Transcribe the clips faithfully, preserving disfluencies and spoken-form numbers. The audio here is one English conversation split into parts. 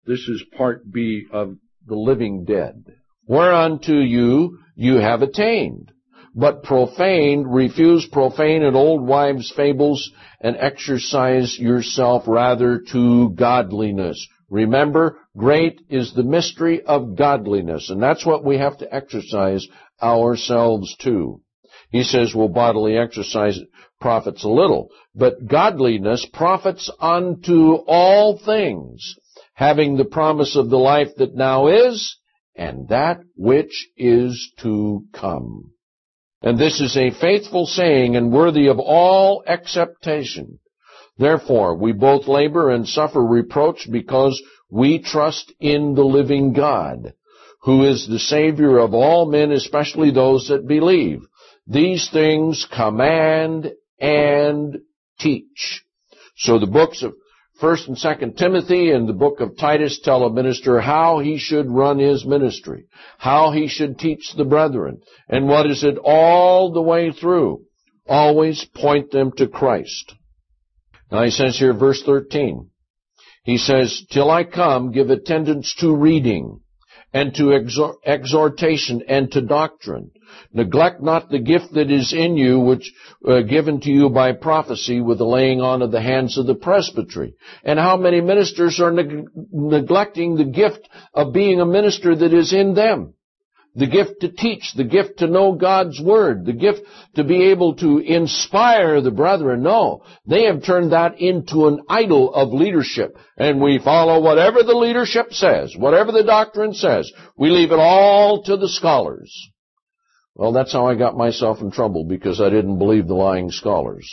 This is part B of the living dead. Whereunto you, you have attained. But profane, refuse profane and old wives' fables, and exercise yourself rather to godliness. Remember, great is the mystery of godliness, and that's what we have to exercise ourselves to. He says, well, bodily exercise profits a little, but godliness profits unto all things, having the promise of the life that now is, and that which is to come. And this is a faithful saying and worthy of all acceptation. Therefore, we both labor and suffer reproach because we trust in the living God, who is the Savior of all men, especially those that believe. These things command and teach. So the books of First and Second Timothy and the book of Titus tell a minister how he should run his ministry, how he should teach the brethren, and what is it all the way through? Always point them to Christ. Now he says here, verse thirteen, he says, till I come, give attendance to reading, and to exhort, exhortation, and to doctrine. Neglect not the gift that is in you, which uh, given to you by prophecy with the laying on of the hands of the presbytery. And how many ministers are neg- neglecting the gift of being a minister that is in them? The gift to teach, the gift to know God's Word, the gift to be able to inspire the brethren. No, they have turned that into an idol of leadership. And we follow whatever the leadership says, whatever the doctrine says. We leave it all to the scholars. Well, that's how I got myself in trouble, because I didn't believe the lying scholars.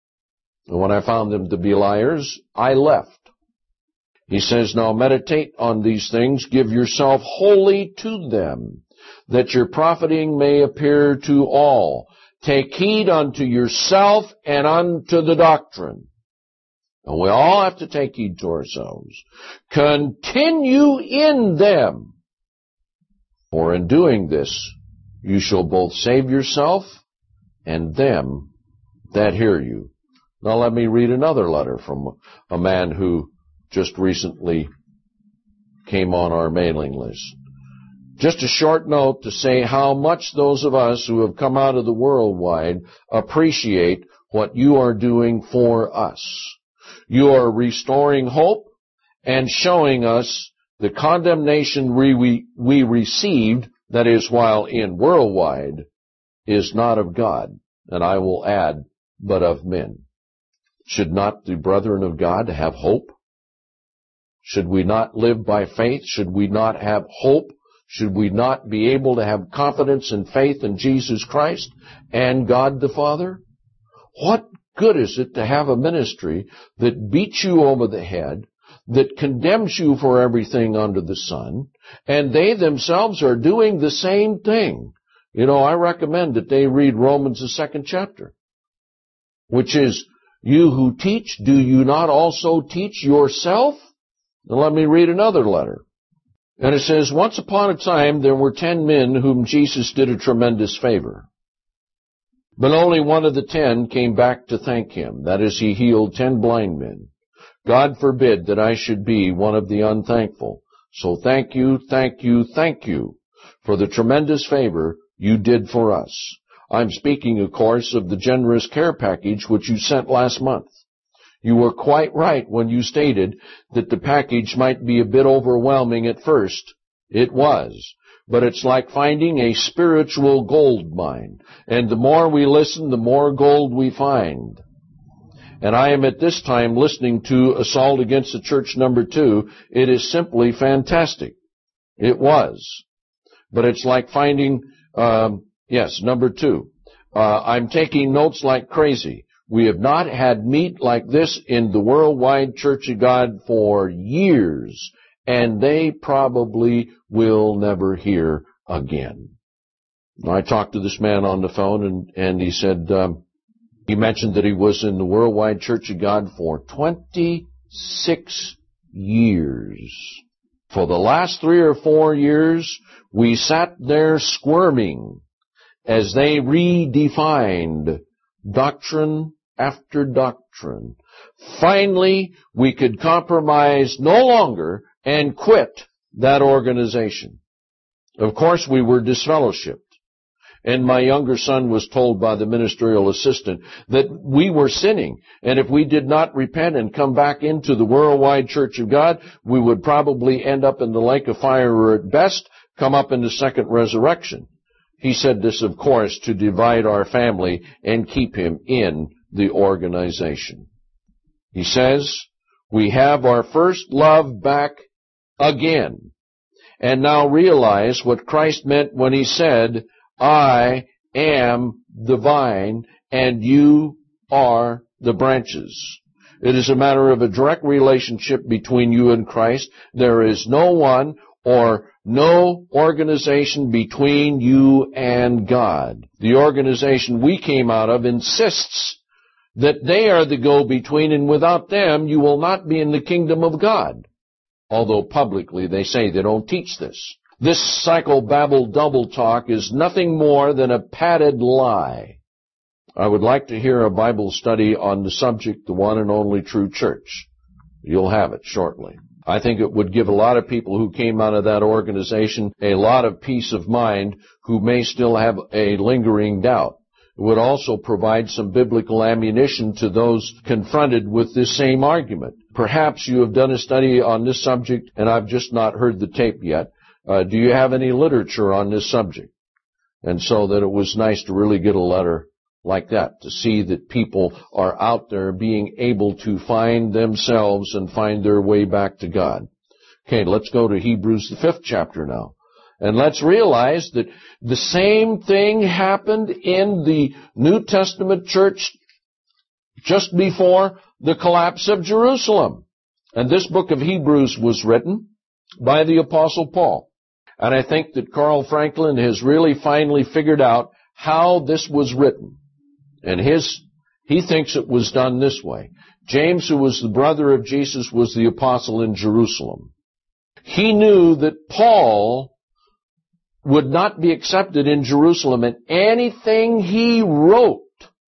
And when I found them to be liars, I left. He says, now meditate on these things, give yourself wholly to them, that your profiting may appear to all. Take heed unto yourself and unto the doctrine. And we all have to take heed to ourselves. Continue in them. For in doing this, you shall both save yourself and them that hear you. Now let me read another letter from a man who just recently came on our mailing list. Just a short note to say how much those of us who have come out of the worldwide appreciate what you are doing for us. You are restoring hope and showing us the condemnation we, we, we received, that is, while in worldwide, is not of God, and I will add, but of men. Should not the brethren of God have hope? Should we not live by faith? Should we not have hope? Should we not be able to have confidence and faith in Jesus Christ and God the Father? What good is it to have a ministry that beats you over the head, that condemns you for everything under the sun, and they themselves are doing the same thing? You know, I recommend that they read Romans, the second chapter, which is, you who teach, do you not also teach yourself? Now let me read another letter. And it says, once upon a time there were ten men whom Jesus did a tremendous favor. But only one of the ten came back to thank him. That is, he healed ten blind men. God forbid that I should be one of the unthankful. So thank you, thank you, thank you for the tremendous favor you did for us. I'm speaking, of course, of the generous care package which you sent last month. You were quite right when you stated that the package might be a bit overwhelming at first. It was. But it's like finding a spiritual gold mine. And the more we listen, the more gold we find. And I am at this time listening to Assault Against the Church number two. It is simply fantastic. It was. But it's like finding, um, yes, number two. Uh, I'm taking notes like crazy. We have not had meat like this in the worldwide Church of God for years, and they probably will never hear again. I talked to this man on the phone, and, and he said, um, he mentioned that he was in the worldwide Church of God for twenty-six years. For the last three or four years, we sat there squirming as they redefined doctrine after doctrine. Finally, we could compromise no longer and quit that organization. Of course, we were disfellowshipped. And my younger son was told by the ministerial assistant that we were sinning, and if we did not repent and come back into the worldwide Church of God, we would probably end up in the lake of fire, or at best, come up in the second resurrection. He said this, of course, to divide our family and keep him in the organization. He says, we have our first love back again, and now realize what Christ meant when he said, I am the vine, and you are the branches. It is a matter of a direct relationship between you and Christ. There is no one or no organization between you and God. The organization we came out of insists that they are the go-between, and without them you will not be in the kingdom of God. Although publicly they say they don't teach this. This psychobabble double talk is nothing more than a padded lie. I would like to hear a Bible study on the subject, the one and only true church. You'll have it shortly. I think it would give a lot of people who came out of that organization a lot of peace of mind who may still have a lingering doubt. It would also provide some biblical ammunition to those confronted with this same argument. Perhaps you have done a study on this subject and I've just not heard the tape yet. Uh, do you have any literature on this subject? And so that it was nice to really get a letter like that, to see that people are out there being able to find themselves and find their way back to God. Okay, let's go to Hebrews, the fifth chapter now. And let's realize that the same thing happened in the New Testament church just before the collapse of Jerusalem. And this book of Hebrews was written by the Apostle Paul. And I think that Carl Franklin has really finally figured out how this was written. And his, he thinks it was done this way. James, who was the brother of Jesus, was the apostle in Jerusalem. He knew that Paul would not be accepted in Jerusalem, and anything he wrote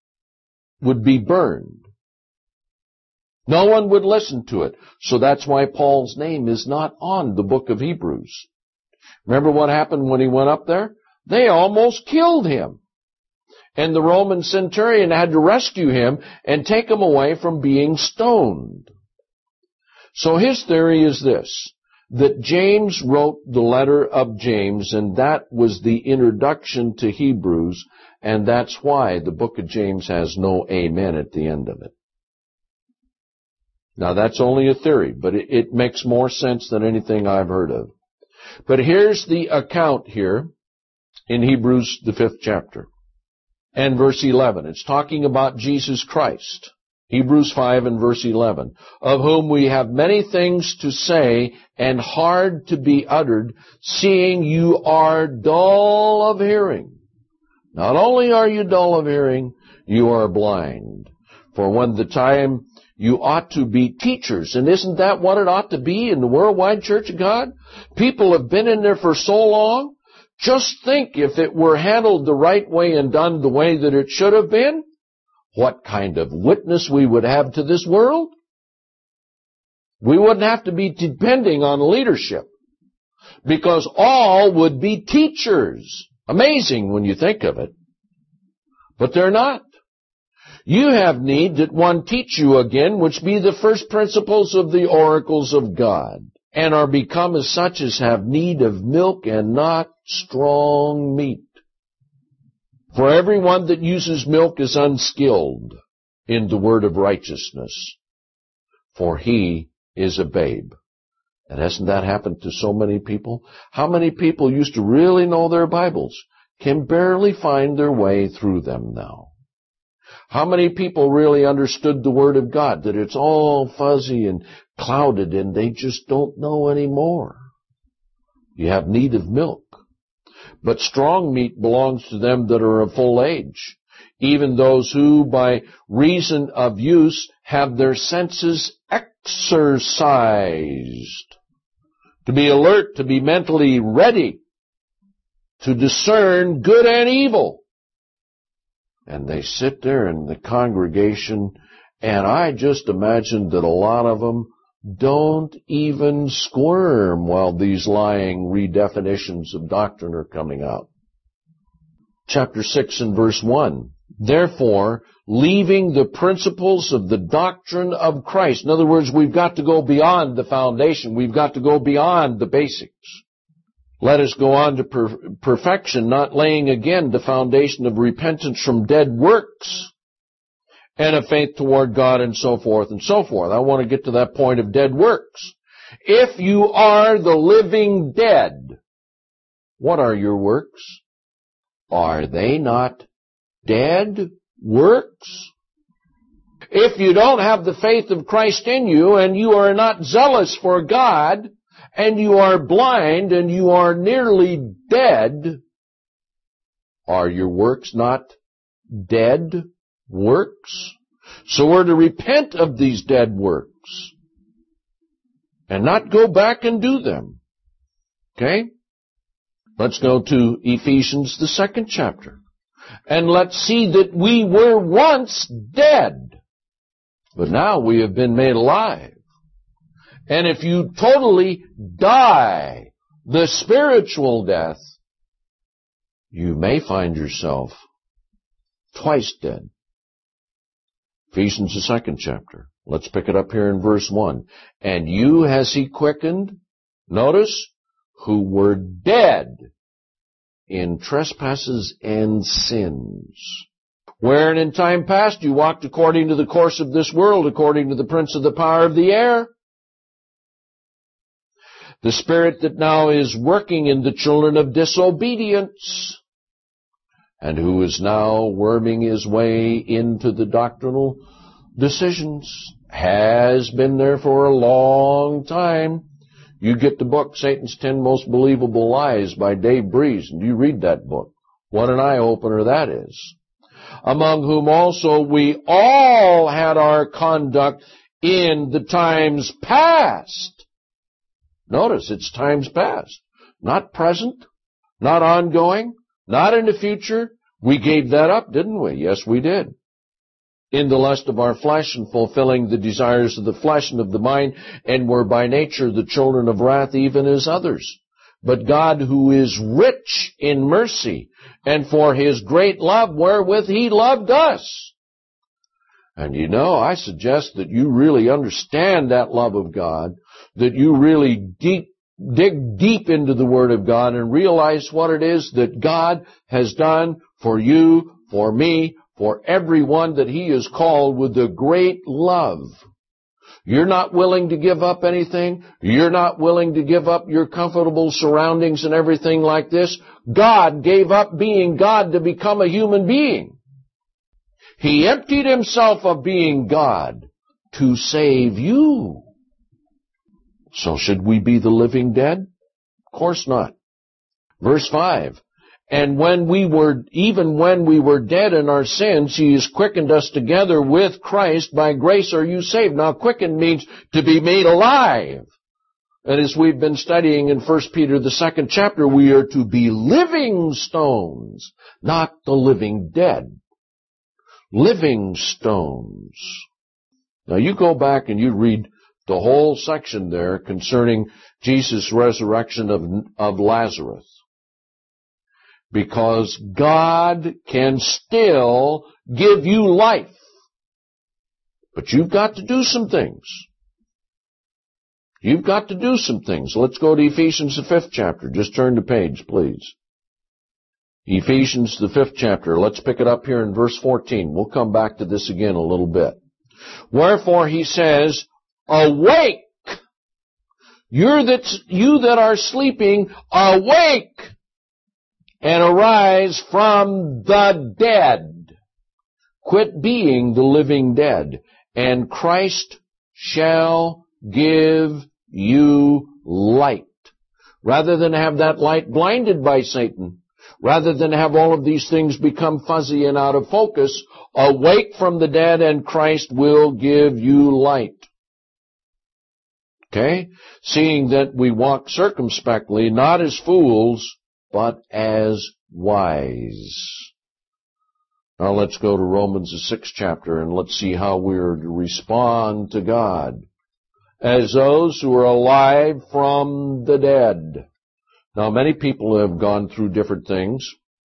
would be burned. No one would listen to it. So that's why Paul's name is not on the book of Hebrews. Remember what happened when he went up there? They almost killed him. And the Roman centurion had to rescue him and take him away from being stoned. So his theory is this, that James wrote the letter of James, and that was the introduction to Hebrews, and that's why the book of James has no amen at the end of it. Now that's only a theory, but it, it makes more sense than anything I've heard of. But here's the account here in Hebrews, the fifth chapter, and verse eleven. It's talking about Jesus Christ. Hebrews five and verse eleven. Of whom we have many things to say and hard to be uttered, seeing you are dull of hearing. Not only are you dull of hearing, you are blind. For when the time you ought to be teachers. And isn't that what it ought to be in the worldwide Church of God? People have been in there for so long. Just think if it were handled the right way and done the way that it should have been, what kind of witness we would have to this world? We wouldn't have to be depending on leadership, because all would be teachers. Amazing when you think of it. But they're not. You have need that one teach you again, which be the first principles of the oracles of God, and are become as such as have need of milk and not strong meat. For everyone that uses milk is unskilled in the word of righteousness, for he is a babe. And hasn't that happened to so many people? How many people used to really know their Bibles can barely find their way through them now? How many people really understood the Word of God, that it's all fuzzy and clouded and they just don't know anymore? You have need of milk. But strong meat belongs to them that are of full age, even those who, by reason of use, have their senses exercised, to be alert, to be mentally ready, to discern good and evil. And they sit there in the congregation, and I just imagine that a lot of them don't even squirm while these lying redefinitions of doctrine are coming out. Chapter six and verse one. Therefore, leaving the principles of the doctrine of Christ. In other words, we've got to go beyond the foundation. We've got to go beyond the basics. Let us go on to per- perfection, not laying again the foundation of repentance from dead works and of faith toward God and so forth and so forth. I want to get to that point of dead works. If you are the living dead, what are your works? Are they not dead works? If you don't have the faith of Christ in you and you are not zealous for God, and you are blind, and you are nearly dead, are your works not dead works? So we're to repent of these dead works and not go back and do them. Okay? Let's go to Ephesians, the second chapter. And let's see that we were once dead, but now we have been made alive. And if you totally die the spiritual death, you may find yourself twice dead. Ephesians, the second chapter. Let's pick it up here in verse one. And you has he quickened, notice, who were dead in trespasses and sins, wherein in time past you walked according to the course of this world, according to the prince of the power of the air, the spirit that now is working in the children of disobedience, and who is now worming his way into the doctrinal decisions, has been there for a long time. You get the book, Satan's Ten Most Believable Lies by Dave Breeze, and you read that book. What an eye-opener that is. Among whom also we all had our conduct in the times past. Notice, it's times past, not present, not ongoing, not in the future. We gave that up, didn't we? Yes, we did. In the lust of our flesh and fulfilling the desires of the flesh and of the mind, and were by nature the children of wrath even as others. But God, who is rich in mercy, and for his great love wherewith he loved us. And you know, I suggest that you really understand that love of God, that you really deep, dig deep into the Word of God and realize what it is that God has done for you, for me, for everyone that he has called with a great love. You're not willing to give up anything. You're not willing to give up your comfortable surroundings and everything like this. God gave up being God to become a human being. He emptied himself of being God to save you. So should we be the living dead? Of course not. Verse five. And when we were, even when we were dead in our sins, he has quickened us together with Christ. By grace are you saved. Now, quickened means to be made alive. And as we've been studying in First Peter, the second chapter, we are to be living stones, not the living dead. Living stones. Now, you go back and you read the whole section there concerning Jesus' resurrection of, of Lazarus. Because God can still give you life. But you've got to do some things. You've got to do some things. Let's go to Ephesians, the fifth chapter. Just turn the page, please. Ephesians, the fifth chapter. Let's pick it up here in verse fourteen. We'll come back to this again a little bit. Wherefore he says, awake! You're that, you that are sleeping, awake! And arise from the dead. Quit being the living dead, and Christ shall give you light. Rather than have that light blinded by Satan, rather than have all of these things become fuzzy and out of focus, awake from the dead and Christ will give you light. Okay? Seeing that we walk circumspectly, not as fools, but as wise. Now let's go to Romans, the sixth chapter, and let's see how we're to respond to God as those who are alive from the dead. Now, many people have gone through different things.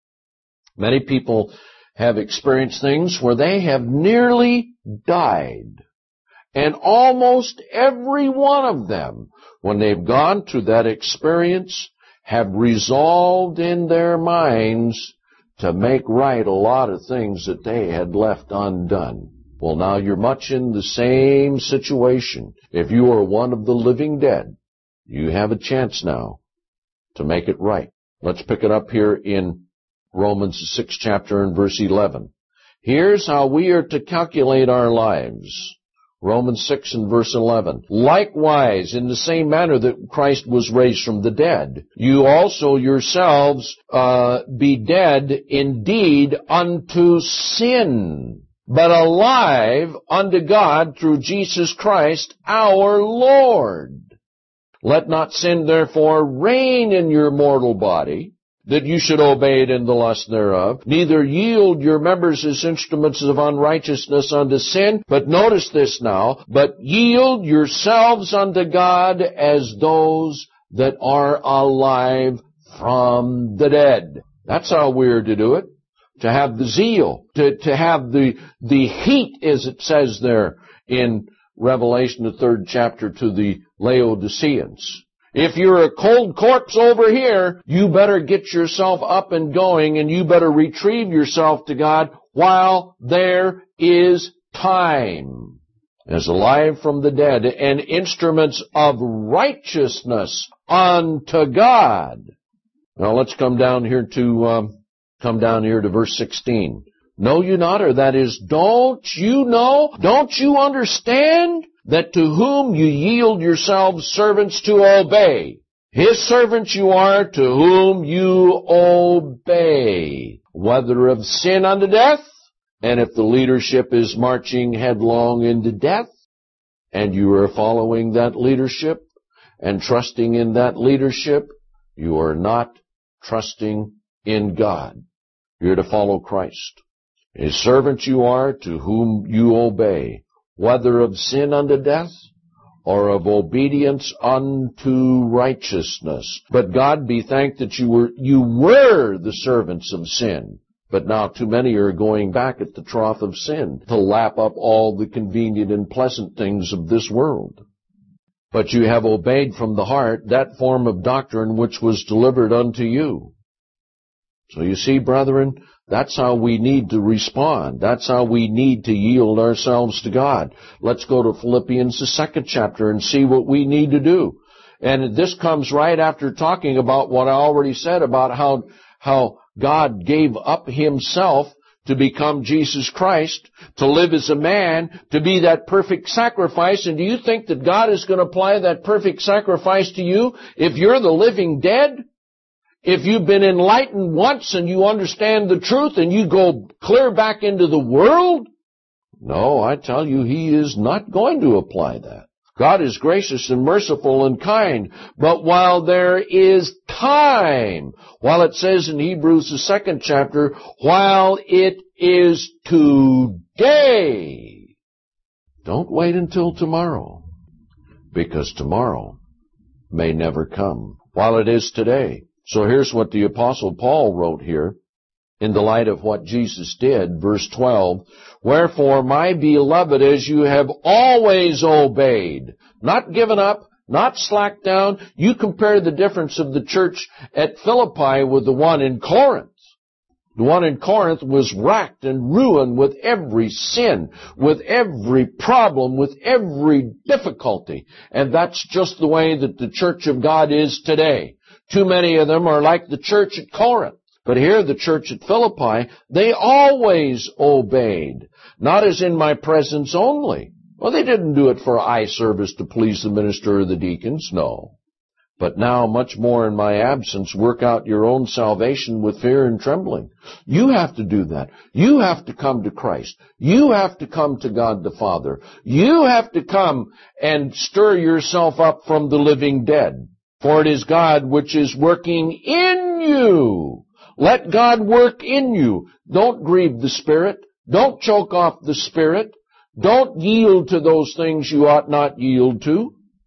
Many people have experienced things where they have nearly died. And almost every one of them, when they've gone through that experience, have resolved in their minds to make right a lot of things that they had left undone. Well, now you're much in the same situation. If you are one of the living dead, you have a chance now to make it right. Let's pick it up here in Romans the sixth chapter and verse eleven. Here's how we are to calculate our lives. Romans six and verse eleven. Likewise, in the same manner that Christ was raised from the dead, you also yourselves uh, be dead indeed unto sin, but alive unto God through Jesus Christ our Lord. Let not sin therefore reign in your mortal body, that you should obey it in the lust thereof, neither yield your members as instruments of unrighteousness unto sin, but notice this now, but yield yourselves unto God as those that are alive from the dead. That's how we're to do it. To have the zeal, to, to have the, the heat, as it says there in Revelation, the third chapter, to the Laodiceans. If you're a cold corpse over here, you better get yourself up and going, and you better retrieve yourself to God while there is time. As alive from the dead, and instruments of righteousness unto God. Now let's come down here to, um, come down here to verse sixteen. Know you not, or that is, don't you know, don't you understand that to whom you yield yourselves servants to obey, his servants you are to whom you obey, whether of sin unto death, and if the leadership is marching headlong into death, and you are following that leadership and trusting in that leadership, you are not trusting in God. You're to follow Christ. His servants you are to whom you obey, whether of sin unto death, or of obedience unto righteousness. But God be thanked that you were, you were the servants of sin. But now too many are going back at the trough of sin to lap up all the convenient and pleasant things of this world. But you have obeyed from the heart that form of doctrine which was delivered unto you. So you see, brethren, that's how we need to respond. That's how we need to yield ourselves to God. Let's go to Philippians, the second chapter, and see what we need to do. And this comes right after talking about what I already said about how, how God gave up himself to become Jesus Christ, to live as a man, to be that perfect sacrifice. And do you think that God is going to apply that perfect sacrifice to you if you're the living dead? If you've been enlightened once and you understand the truth and you go clear back into the world? No, I tell you, he is not going to apply that. God is gracious and merciful and kind, but while there is time, while it says in Hebrews, the second chapter, while it is today, don't wait until tomorrow, because tomorrow may never come, while it is today. So here's what the Apostle Paul wrote here in the light of what Jesus did, verse twelve. Wherefore, my beloved, as you have always obeyed, not given up, not slacked down. You compare the difference of the church at Philippi with the one in Corinth. The one in Corinth was racked and ruined with every sin, with every problem, with every difficulty. And that's just the way that the church of God is today. Too many of them are like the church at Corinth. But here, the church at Philippi, they always obeyed. Not as in my presence only. Well, they didn't do it for eye service to please the minister or the deacons, no. But now, much more in my absence, work out your own salvation with fear and trembling. You have to do that. You have to come to Christ. You have to come to God the Father. You have to come and stir yourself up from the living dead. For it is God which is working in you. Let God work in you. Don't grieve the Spirit. Don't choke off the Spirit. Don't yield to those things you ought not yield to.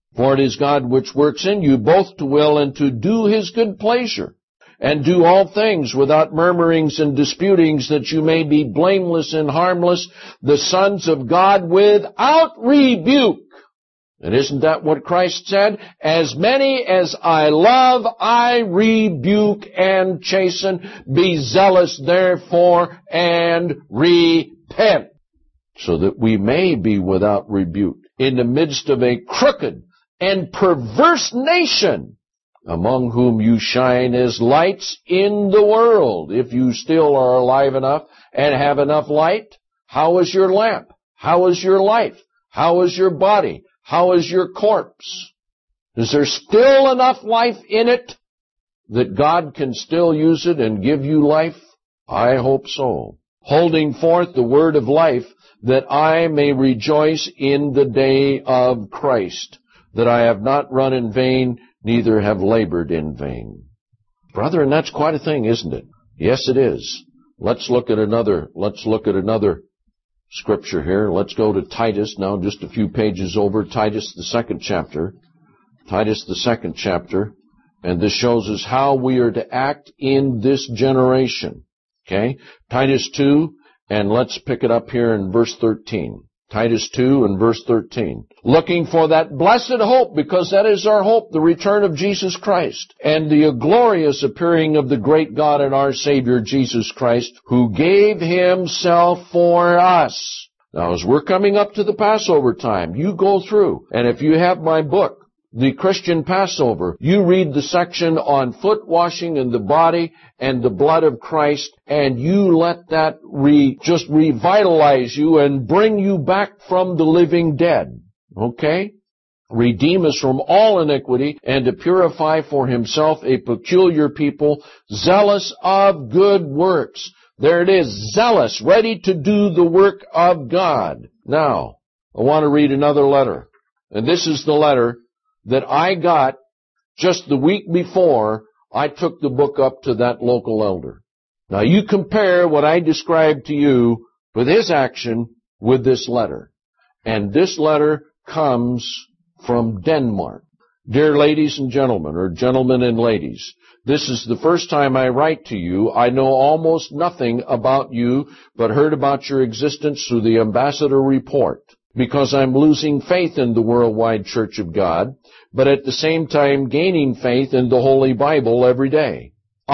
For it is God which works in you both to will and to do His good pleasure. And do all things without murmurings and disputings, that you may be blameless and harmless, the sons of God without rebuke. And isn't that what Christ said? As many as I love, I rebuke and chasten. Be zealous therefore and repent, so that we may be without rebuke in the midst of a crooked and perverse nation, among whom you shine as lights in the world. If you still are alive enough and have enough light, how is your lamp? How is your life? How is your body? How is your corpse? Is there still enough life in it that God can still use it and give you life? I hope so. Holding forth the word of life, that I may rejoice in the day of Christ, that I have not run in vain, neither have labored in vain. Brethren, that's quite a thing, isn't it? Yes, it is. Let's look at another, let's look at another scripture here. Let's go to Titus now, just a few pages over. Titus, the second chapter. Titus, the second chapter. And this shows us how we are to act in this generation. Okay? Titus two, and let's pick it up here in verse thirteen. Titus two and verse thirteen. Looking for that blessed hope, because that is our hope, the return of Jesus Christ, and the glorious appearing of the great God and our Savior Jesus Christ, who gave Himself for us. Now, as we're coming up to the Passover time, you go through, and if you have my book, The Christian Passover, you read the section on foot washing and the body and the blood of Christ, and you let that re, just revitalize you and bring you back from the living dead. Okay? Redeem us from all iniquity, and to purify for Himself a peculiar people, zealous of good works. There it is, zealous, ready to do the work of God. Now, I want to read another letter. And this is the letter that I got just the week before I took the book up to that local elder. Now you compare what I described to you with his action with this letter. And this letter comes from Denmark. Dear ladies and gentlemen, or gentlemen and ladies, this is the first time I write to you. I know almost nothing about you, but heard about your existence through the Ambassador Report, because I'm losing faith in the worldwide Church of God, but at the same time gaining faith in the Holy Bible every day.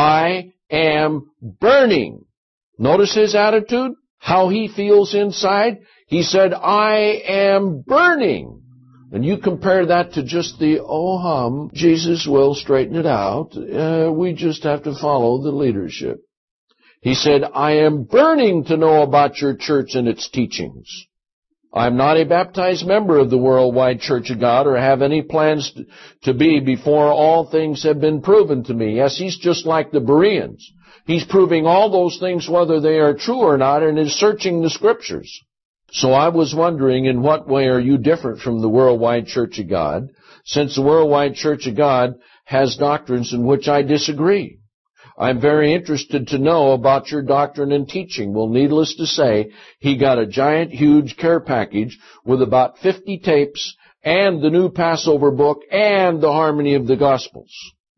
I am burning. Notice his attitude, how he feels inside. He said, I am burning. And you compare that to just the, oh hum, Jesus will straighten it out. Uh, we just have to follow the leadership. He said, I am burning to know about your church and its teachings. I'm not a baptized member of the Worldwide Church of God or have any plans to be before all things have been proven to me. Yes, he's just like the Bereans. He's proving all those things whether they are true or not and is searching the Scriptures. So I was wondering, in what way are you different from the Worldwide Church of God, since the Worldwide Church of God has doctrines in which I disagree? I'm very interested to know about your doctrine and teaching. Well, needless to say, he got a giant, huge care package with about fifty tapes and the new Passover book and the Harmony of the Gospels.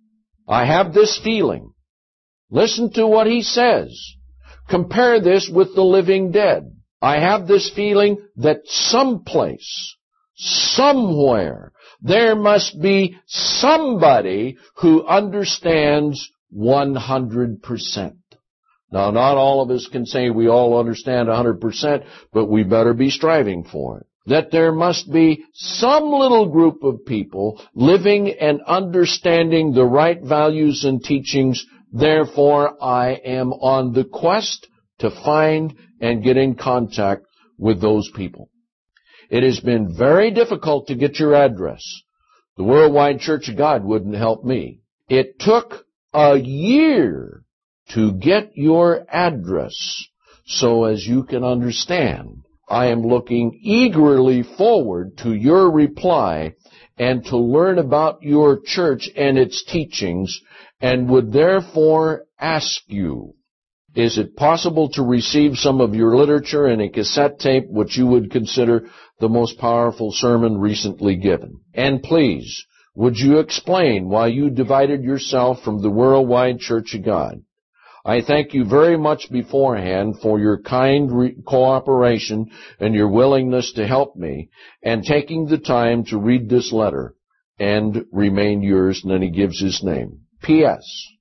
I have this feeling. Listen to what he says. Compare this with the living dead. I have this feeling that someplace, somewhere, there must be somebody who understands one hundred percent. Now, not all of us can say we all understand one hundred percent, but we better be striving for it. That there must be some little group of people living and understanding the right values and teachings. Therefore, I am on the quest to find and get in contact with those people. It has been very difficult to get your address. The Worldwide Church of God wouldn't help me. It took a year to get your address. So as you can understand, I am looking eagerly forward to your reply and to learn about your church and its teachings, and would therefore ask you, Is it possible to receive some of your literature in a cassette tape which you would consider the most powerful sermon recently given? And please, would you explain why you divided yourself from the worldwide Church of God? I thank you very much beforehand for your kind re- cooperation and your willingness to help me and taking the time to read this letter, and remain yours. And then he gives his name. P S.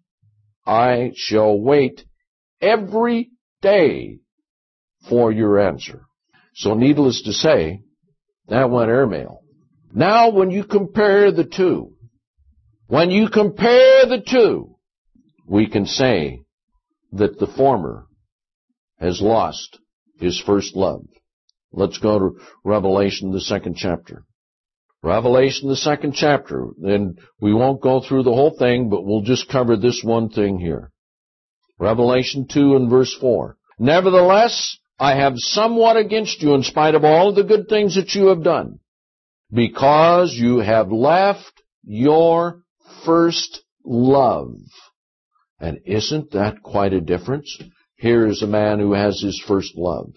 I shall wait every day for your answer. So needless to say, that went airmail. Now when you compare the two, when you compare the two, we can say that the former has lost his first love. Let's go to Revelation, the second chapter. Revelation, the second chapter. And we won't go through the whole thing, but we'll just cover this one thing here. Revelation two and verse four. Nevertheless, I have somewhat against you in spite of all the good things that you have done, because you have left your first love. And isn't that quite a difference? Here is a man who has his first love.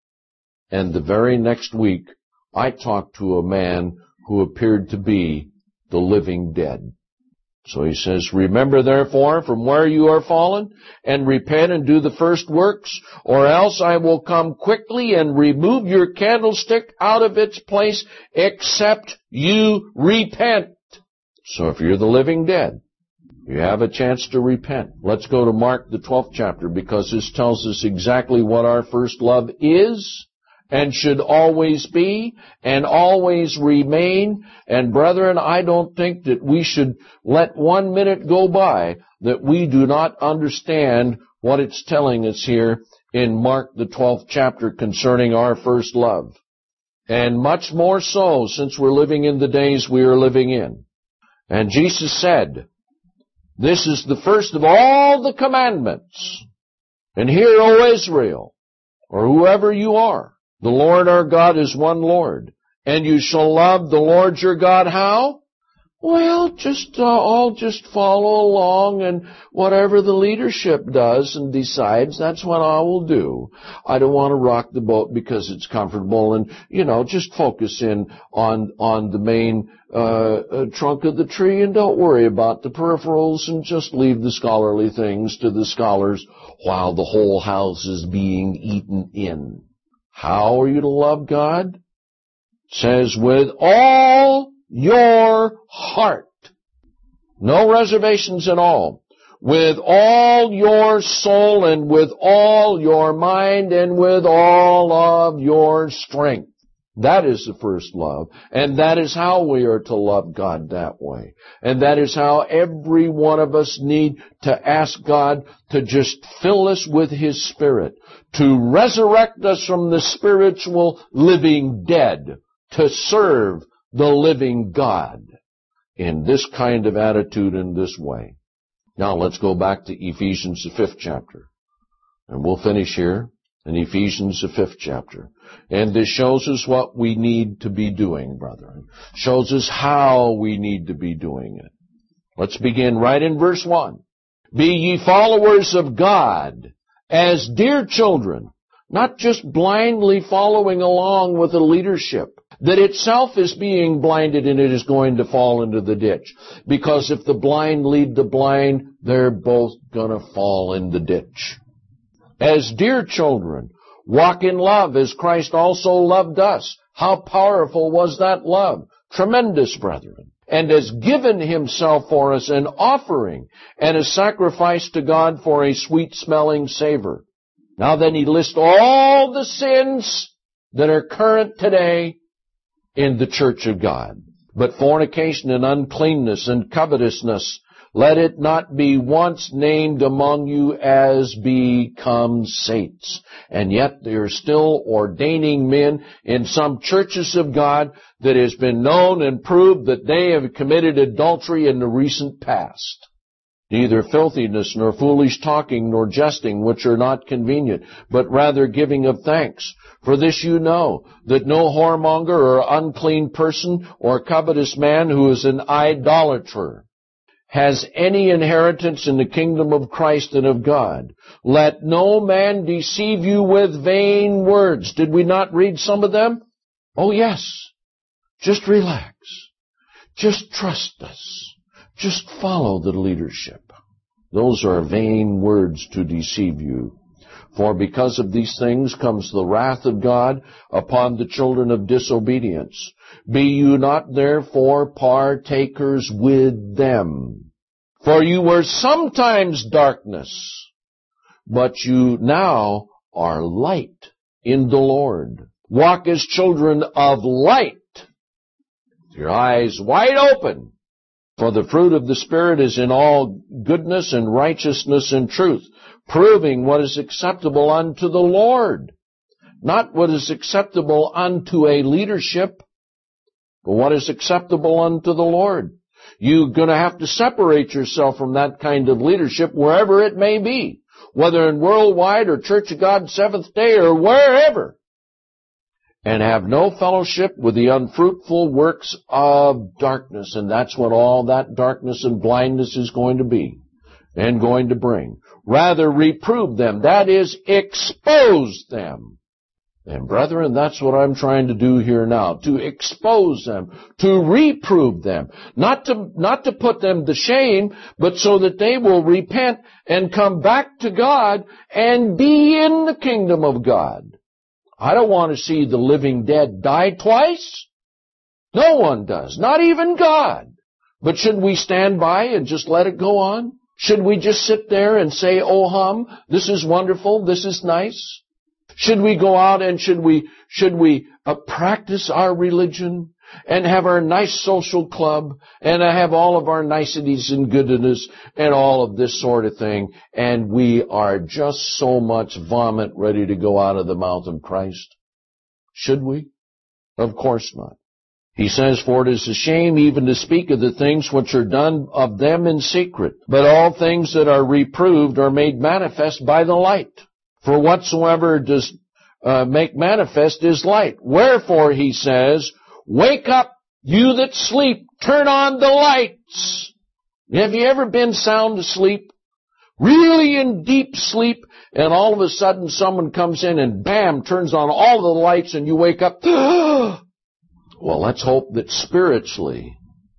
And the very next week, I talked to a man who appeared to be the living dead. So he says, remember therefore from where you are fallen, and repent and do the first works, or else I will come quickly and remove your candlestick out of its place, except you repent. So if you're the living dead, you have a chance to repent. Let's go to Mark, the twelfth chapter, because this tells us exactly what our first love is and should always be and always remain. And brethren, I don't think that we should let one minute go by that we do not understand what it's telling us here in Mark, the twelfth chapter, concerning our first love. And much more so since we're living in the days we are living in. And Jesus said, this is the first of all the commandments. And hear, O Israel, or whoever you are, the Lord our God is one Lord. And you shall love the Lord your God how? Well, just uh, all just follow along, and whatever the leadership does and decides, that's what I will do. I don't want to rock the boat because it's comfortable, and, you know, just focus in on on the main uh, uh trunk of the tree, and don't worry about the peripherals, and just leave the scholarly things to the scholars while the whole house is being eaten in. How are you to love God? It says, with all your heart. No reservations at all. With all your soul, and with all your mind, and with all of your strength. That is the first love. And that is how we are to love God that way. And that is how every one of us need to ask God to just fill us with His Spirit, to resurrect us from the spiritual living dead, to serve the living God in this kind of attitude, in this way. Now let's go back to Ephesians, the fifth chapter. And we'll finish here in Ephesians, the fifth chapter. And this shows us what we need to be doing, brethren. Shows us how we need to be doing it. Let's begin right in verse one. Be ye followers of God as dear children, not just blindly following along with the leadership that itself is being blinded and it is going to fall into the ditch. Because if the blind lead the blind, they're both going to fall in the ditch. As dear children, walk in love as Christ also loved us. How powerful was that love? Tremendous, brethren. And has given Himself for us an offering and a sacrifice to God for a sweet-smelling savor. Now then, he lists all the sins that are current today in the church of God. But fornication and uncleanness and covetousness, let it not be once named among you as become saints. And yet they are still ordaining men in some churches of God that has been known and proved that they have committed adultery in the recent past. Neither filthiness, nor foolish talking, nor jesting, which are not convenient, but rather giving of thanks. For this you know, that no whoremonger or unclean person or covetous man who is an idolater has any inheritance in the kingdom of Christ and of God. Let no man deceive you with vain words. Did we not read some of them? Oh, yes. Just relax. Just trust us. Just follow the leadership. Those are vain words to deceive you. For because of these things comes the wrath of God upon the children of disobedience. Be you not therefore partakers with them. For you were sometimes darkness, but you now are light in the Lord. Walk as children of light, your eyes wide open. For the fruit of the Spirit is in all goodness and righteousness and truth, proving what is acceptable unto the Lord. Not what is acceptable unto a leadership, but what is acceptable unto the Lord. You're going to have to separate yourself from that kind of leadership wherever it may be, whether in Worldwide or Church of God Seventh Day or wherever. And have no fellowship with the unfruitful works of darkness. And that's what all that darkness and blindness is going to be and going to bring. Rather, reprove them. That is, expose them. And brethren, that's what I'm trying to do here now. To expose them. To reprove them. Not to, not to put them to shame, but so that they will repent and come back to God and be in the kingdom of God. I don't want to see the living dead die twice. No one does, not even God. But should we stand by and just let it go on? Should we just sit there and say, oh hum, this is wonderful, this is nice? Should we go out and should we, should we uh, practice our religion and have our nice social club and have all of our niceties and goodness and all of this sort of thing, and we are just so much vomit ready to go out of the mouth of Christ? Should we? Of course not. He says, for it is a shame even to speak of the things which are done of them in secret, but all things that are reproved are made manifest by the light. For whatsoever does uh, make manifest is light. Wherefore, he says, wake up, you that sleep, turn on the lights. Have you ever been sound asleep? Really in deep sleep, and all of a sudden someone comes in and bam, turns on all the lights and you wake up. Well, let's hope that spiritually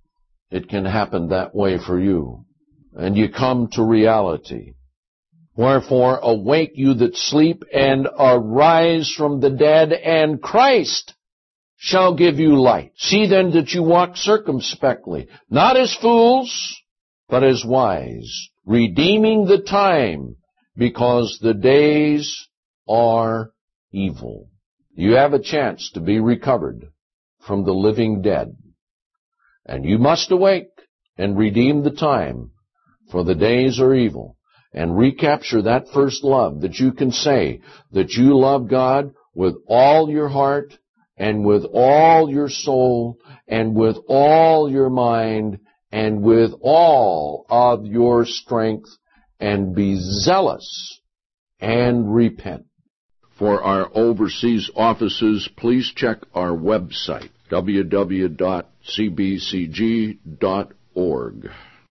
it can happen that way for you. And you come to reality. Wherefore, awake you that sleep, and arise from the dead, and Christ shall give you light. See then that you walk circumspectly, not as fools, but as wise, redeeming the time, because the days are evil. You have a chance to be recovered from the living dead. And you must awake and redeem the time, for the days are evil. And recapture that first love, that you can say that you love God with all your heart and with all your soul and with all your mind and with all of your strength, and be zealous and repent. For our overseas offices, please check our website, w w w dot c b c g dot org.